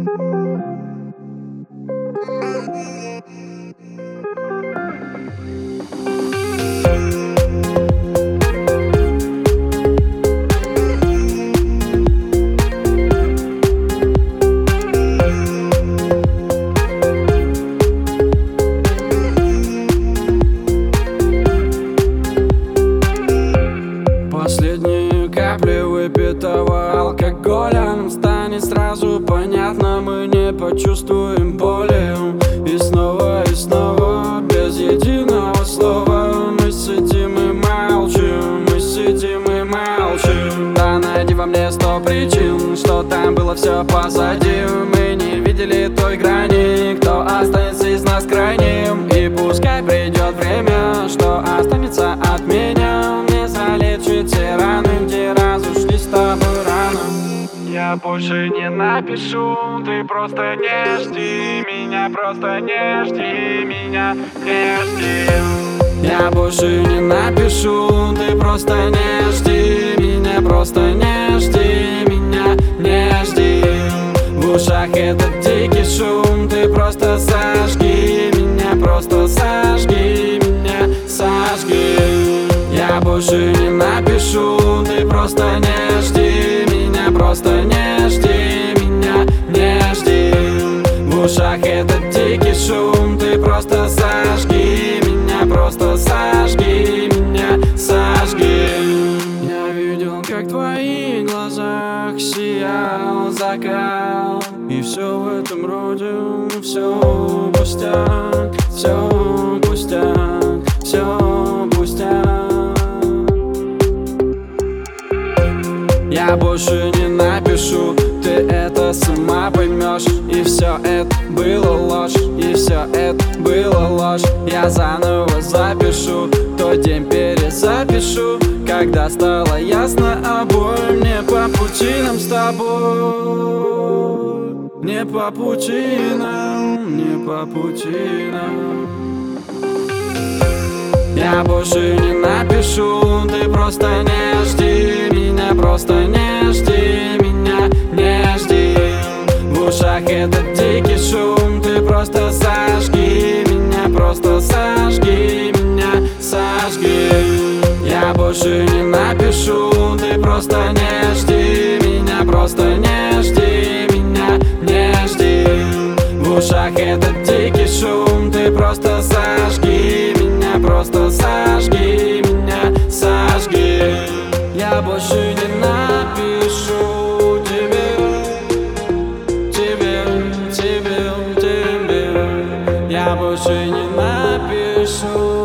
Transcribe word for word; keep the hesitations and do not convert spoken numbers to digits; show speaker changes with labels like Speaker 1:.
Speaker 1: Последние капли выпитого алкоголя нам станет сразу понятно, мы не почувствуем боли. И снова, и снова, без единого слова мы сидим и молчим, мы сидим и молчим. Да найди во мне сто причин, что там было все позади. Мы не видели той грани, кто останется из нас крайним. И пускай придет время, что останется от меня. Не залечит те раны, где разошлись с тобой рано. Я больше не напишу, ты просто не жди меня, просто не жди меня, не жди. Я больше не напишу, ты просто не жди меня, просто не жди меня, не жди. В ушах этот дикий шум, ты просто сожги меня, просто сожги меня, сожги. Я больше не напишу, ты просто не жди меня, просто не жди меня, не жди. В ушах этот дикий шум, ты просто сожги меня, просто сожги меня, сожги. Я видел, как в твоих глазах сиял закат, и все в этом роде, все пустяк, все пустяк, все пустяк. Я больше не напишу, ты это сама поймешь. И все это было ложь, и все это было ложь. Я заново запишу, тот день перезапишу, когда стало ясно обоим. Не по пути нам с тобой, не по пути нам, не по пути нам. Я больше не напишу, ты просто не жди меня, просто не жди меня, не жди. В ушах этот дикий шум, ты просто сожги меня, просто сожги меня, сожги. Я больше не напишу, ты просто не жди меня, просто не жди меня, не жди. В ушах этот дикий шум, ты просто сожги меня, просто сожги меня, сожги. Я больше не напишу тебе, тебе, тебе, тебе. Я больше не напишу.